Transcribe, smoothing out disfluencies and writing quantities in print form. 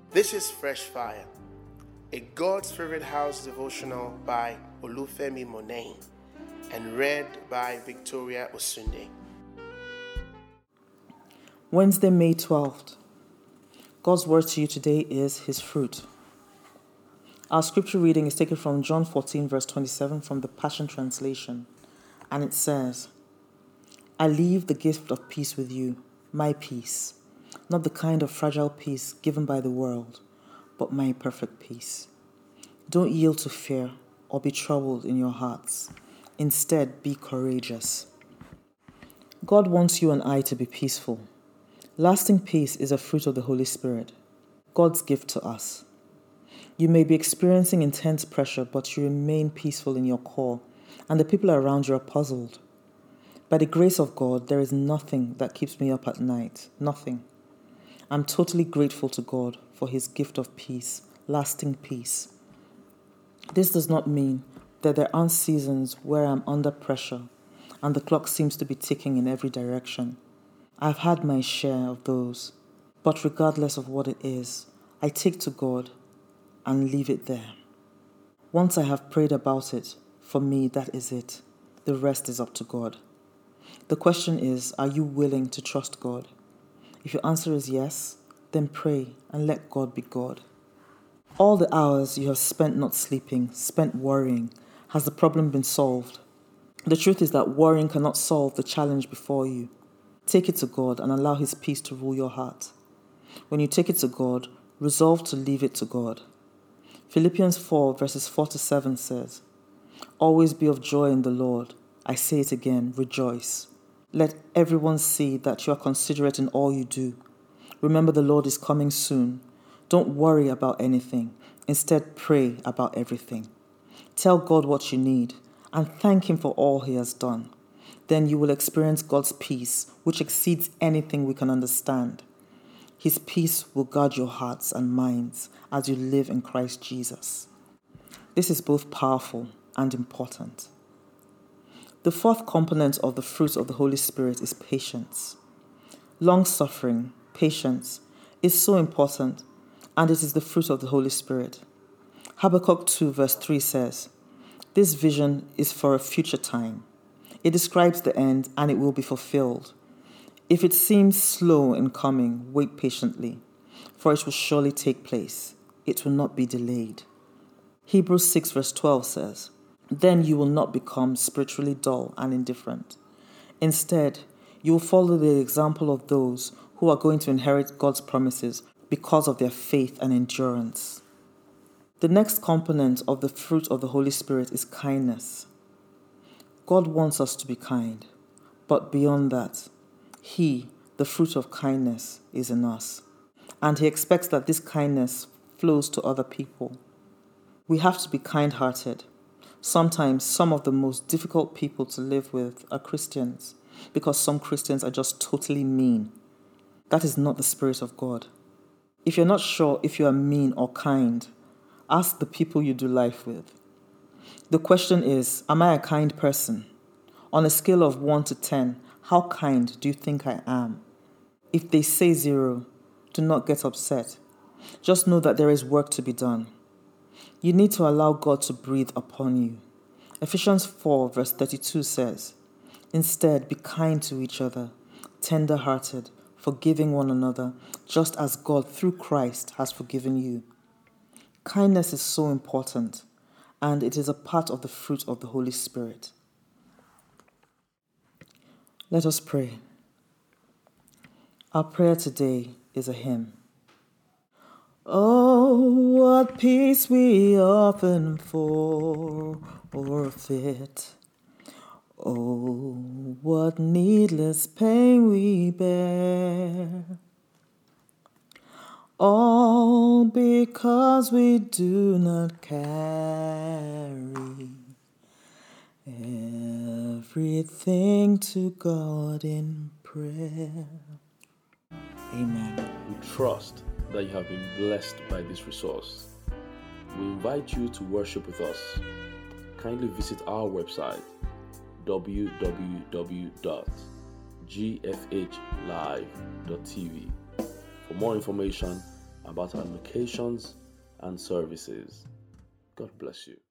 This is Fresh Fire, a God's Favorite House devotional by Olufemi Monet and read by Victoria Osunde. Wednesday, May 12th. God's word to you today is His fruit. Our scripture reading is taken from John 14, verse 27 from the Passion Translation, and it says, I leave the gift of peace with you, my peace, not the kind of fragile peace given by the world, but my perfect peace. Don't yield to fear or be troubled in your hearts. Instead, be courageous. God wants you and I to be peaceful. Lasting peace is a fruit of the Holy Spirit, God's gift to us. You may be experiencing intense pressure, but you remain peaceful in your core, and the people around you are puzzled. By the grace of God, there is nothing that keeps me up at night. Nothing. I'm totally grateful to God for His gift of peace, lasting peace. This does not mean that there aren't seasons where I'm under pressure and the clock seems to be ticking in every direction. I've had my share of those, but regardless of what it is, I take to God and leave it there. Once I have prayed about it, for me that is it. The rest is up to God. The question is, are you willing to trust God? If your answer is yes, then pray and let God be God. All the hours you have spent not sleeping, spent worrying, has the problem been solved? The truth is that worrying cannot solve the challenge before you. Take it to God and allow His peace to rule your heart. When you take it to God, resolve to leave it to God. Philippians 4 verses 4 to 7 says, Always be of joy in the Lord. I say it again, rejoice. Let everyone see that you are considerate in all you do. Remember the Lord is coming soon. Don't worry about anything. Instead, pray about everything. Tell God what you need and thank Him for all He has done. Then you will experience God's peace, which exceeds anything we can understand. His peace will guard your hearts and minds as you live in Christ Jesus. This is both powerful and important. The fourth component of the fruit of the Holy Spirit is patience. Long-suffering, patience, is so important, and it is the fruit of the Holy Spirit. Habakkuk 2 verse 3 says, This vision is for a future time. It describes the end, and it will be fulfilled. If it seems slow in coming, wait patiently, for it will surely take place. It will not be delayed. Hebrews 6 verse 12 says, Then you will not become spiritually dull and indifferent. Instead, you will follow the example of those who are going to inherit God's promises because of their faith and endurance. The next component of the fruit of the Holy Spirit is kindness. God wants us to be kind, but beyond that, He, the fruit of kindness, is in us, and He expects that this kindness flows to other people. We have to be kind-hearted. Sometimes some of the most difficult people to live with are Christians, because some Christians are just totally mean. That is not the Spirit of God. If you're not sure if you are mean or kind, ask the people you do life with. The question is, am I a kind person? On a scale of 1 to 10, how kind do you think I am? If they say 0, do not get upset. Just know that there is work to be done. You need to allow God to breathe upon you. Ephesians 4 verse 32 says, Instead, be kind to each other, tender-hearted, forgiving one another, just as God through Christ has forgiven you. Kindness is so important, and it is a part of the fruit of the Holy Spirit. Let us pray. Our prayer today is a hymn. Oh, what peace we often forfeit. Oh, what needless pain we bear. All because we do not carry everything to God in prayer. Amen. We trust that you have been blessed by this resource. We invite you to worship with us. Kindly visit our website www.gfhlive.tv. For more information, about our locations and services. God bless you.